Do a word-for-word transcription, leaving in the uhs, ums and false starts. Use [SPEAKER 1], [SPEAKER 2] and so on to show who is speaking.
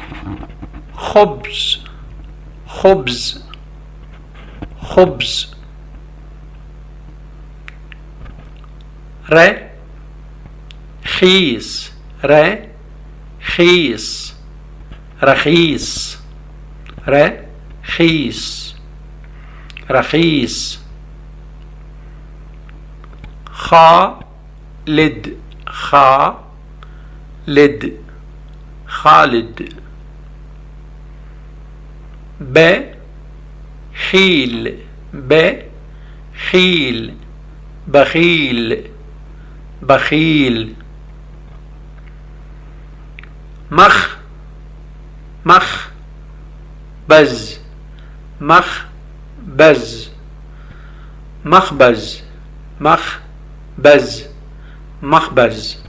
[SPEAKER 1] خبز خبز خبز. ر خيس ر خيس رخيص رخيص رخيص. خالد خالد خالد. بخيل بخيل بخيل بخيل. مخ مخ بز مخ بز مخبز مخ بز مخبز.